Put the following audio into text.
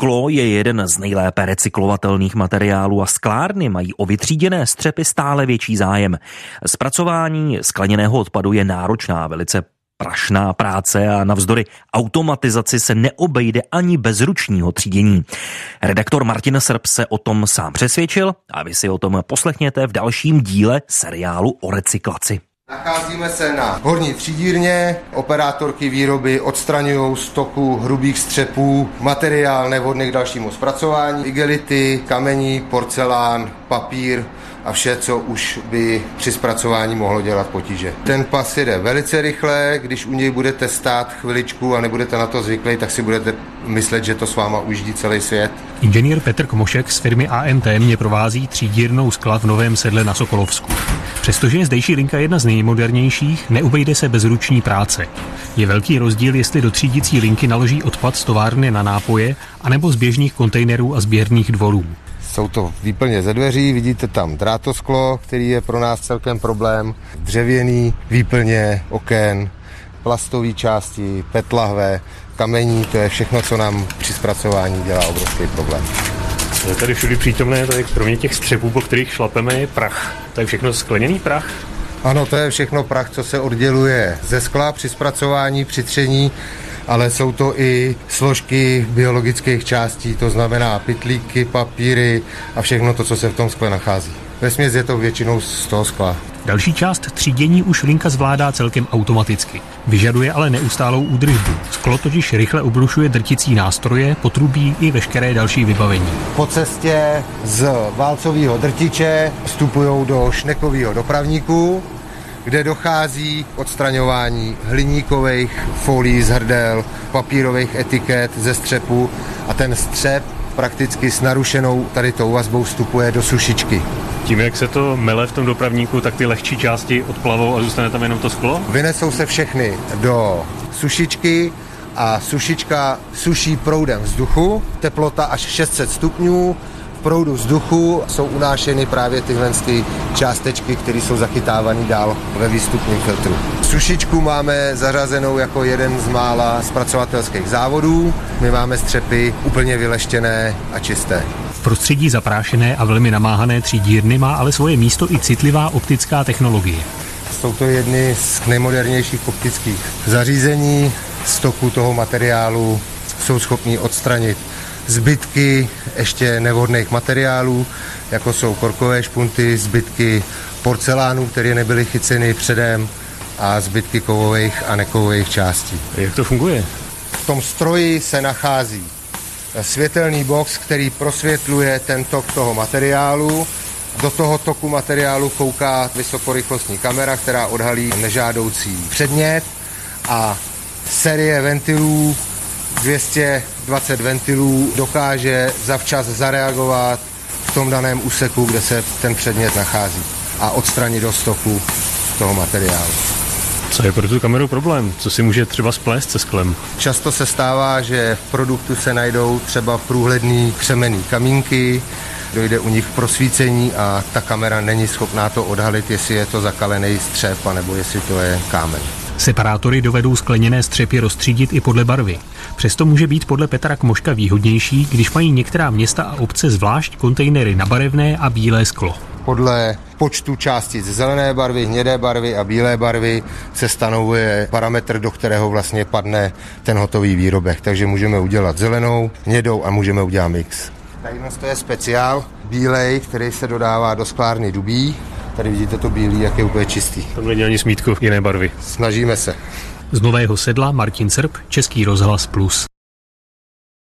Sklo je jeden z nejlépe recyklovatelných materiálů a sklárny mají o vytříděné střepy stále větší zájem. Zpracování skleněného odpadu je náročná, velice prašná práce a navzdory automatizaci se neobejde ani bez ručního třídění. Redaktor Martin Srb se o tom sám přesvědčil a vy si o tom poslechněte v dalším díle seriálu o recyklaci. Nacházíme se na horní třídírně, operátorky výroby odstraňují z toku hrubých střepů materiál nevhodný k dalšímu zpracování, igelity, kamení, porcelán, papír a vše, co už by při zpracování mohlo dělat potíže. Ten pas jede velice rychle, když u něj budete stát chviličku a nebudete na to zvyklí, tak si budete myslet, že to s váma ujíždí celý svět. Inženýr Petr Kmošek z firmy AMT mě provází třídírnou skla v Novém Sedle na Sokolovsku. Přestože je zdejší linka jedna z nejmodernějších, neobejde se bez ruční práce. Je velký rozdíl, jestli do třídicí linky naloží odpad z továrny na nápoje, anebo z běžných kontejnerů a sběrných dvorů. Jsou to výplně ze dveří, vidíte tam drátosklo, který je pro nás celkem problém, dřevěný výplně oken, plastové části, PET-lahve, kamení, to je všechno, co nám při zpracování dělá obrovský problém. Je tady všude přítomné, tady kromě těch střepů, po kterých šlapeme, je prach. To je všechno skleněný prach? Ano, to je všechno prach, co se odděluje ze skla při zpracování, při tření, ale jsou to i složky biologických částí, to znamená pytlíky, papíry a všechno to, co se v tom skle nachází. Vesměs je to většinou z toho skla. Další část třídění už linka zvládá celkem automaticky. Vyžaduje ale neustálou údržbu. Sklo totiž rychle obrušuje drticí nástroje, potrubí i veškeré další vybavení. Po cestě z válcového drtiče vstupují do šnekového dopravníku, kde dochází k odstraňování hliníkových folií z hrdel, papírových etiket ze střepu a ten střep prakticky s narušenou tady tou vazbou vstupuje do sušičky. Tím, jak se to mele v tom dopravníku, tak ty lehčí části odplavou a zůstane tam jenom to sklo? Vynesou se všechny do sušičky a sušička suší proudem vzduchu, teplota až 600 stupňů. V proudu vzduchu jsou unášeny právě tyhle částečky, které jsou zachytávané dál ve výstupním filtru. Sušičku máme zařazenou jako jeden z mála zpracovatelských závodů. My máme střepy úplně vyleštěné a čisté. V prostředí zaprášené a velmi namáhané třídírny má ale svoje místo i citlivá optická technologie. Jsou to jedny z nejmodernějších optických zařízení. Z toku toho materiálu jsou schopní odstranit zbytky ještě nevhodných materiálů, jako jsou korkové špunty, zbytky porcelánů, které nebyly chyceny předem a zbytky kovových a nekovových částí. Jak to funguje? V tom stroji se nachází světelný box, který prosvětluje ten tok toho materiálu. Do toho toku materiálu kouká vysokorychlostní kamera, která odhalí nežádoucí předmět a série ventilů 220 ventilů dokáže zavčas zareagovat v tom daném úseku, kde se ten předmět nachází a odstranit do stoku toho materiálu. Co je pro tu kameru problém? Co si může třeba splést se sklem? Často se stává, že v produktu se najdou třeba průhledný křemenný kamínky, dojde u nich k prosvícení a ta kamera není schopná to odhalit, jestli je to zakalený střep, anebo jestli to je kámen. Separátory dovedou skleněné střepy roztřídit i podle barvy. Přesto může být podle Petra Kmoška výhodnější, když mají některá města a obce zvlášť kontejnery na barevné a bílé sklo. Podle počtu částic zelené barvy, hnědé barvy a bílé barvy se stanovuje parametr, do kterého vlastně padne ten hotový výrobek. Takže můžeme udělat zelenou, hnědou a můžeme udělat mix. Tady to je speciál bílej, který se dodává do sklárny Dubí. Tady vidíte to bílý, jak je úplně čistý. Tam není ani smítku jiné barvy. Snažíme se. Z Nového Sedla Martin Srb, Český rozhlas Plus.